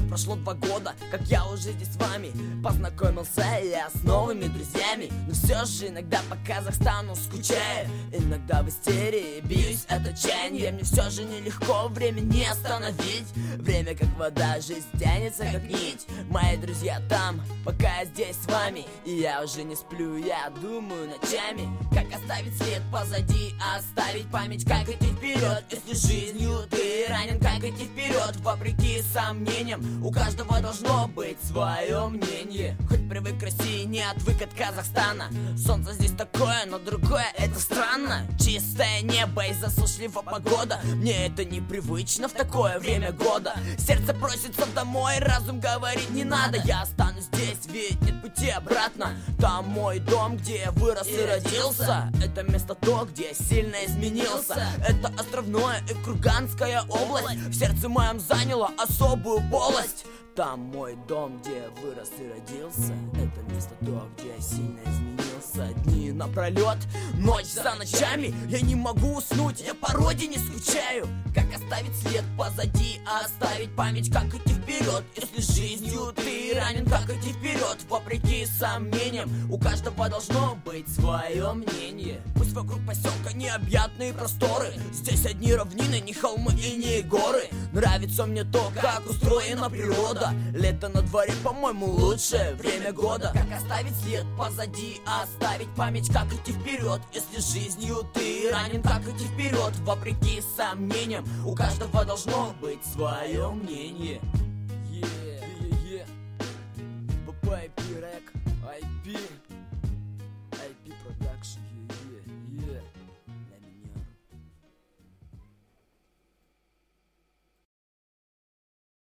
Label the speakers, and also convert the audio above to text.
Speaker 1: прошло 2 года, как я уже здесь с вами. Познакомился я с новыми друзьями, но все же иногда по Казахстану скучаю. Иногда в истерии бьюсь от отчаяния. Мне все же нелегко время не остановить. Время как вода, жизнь тянется как нить. Мои друзья там, пока я здесь с вами. И я уже не сплю, я думаю ночами. Как оставить след позади, оставить память, как идти вперед. Если жизнью ты ранен, как идти вперед. Вопреки сомнениям, у каждого должно быть свое мнение. Хоть привык к России, не отвык от Казахстана. Солнце здесь такое, но другое, это странно. Чистое небо и засушливая погода. Мне это непривычно в такое время года. Сердце просится домой, разум говорит не надо. Я останусь здесь, ведь нет пути обратно. Там мой дом, где я вырос и родился. Это место то, где я сильно изменился. Это островное и Курганская область. В сердце моем заняло особую полость. Там мой дом, где я вырос и родился. Это место то, где я сильно изменился. Дни напролет, ночь за ночами. Я не могу уснуть, я по родине скучаю. Как оставить след позади, оставить память, как идти вперед. Если жизнью ты ранен, как идти вперед. Вопреки сомнениям, у каждого должно быть свое мнение. Пусть вокруг поселка необъятные просторы. Здесь одни равнины, не холмы и не горы. Нравится мне то, как устроена природа. Лето на дворе, по-моему, лучшее время года. Как оставить след позади, оставить память, как идти вперед. Если жизнью ты ранен, как идти вперед. Вопреки сомнениям, у каждого должно быть свое мнение.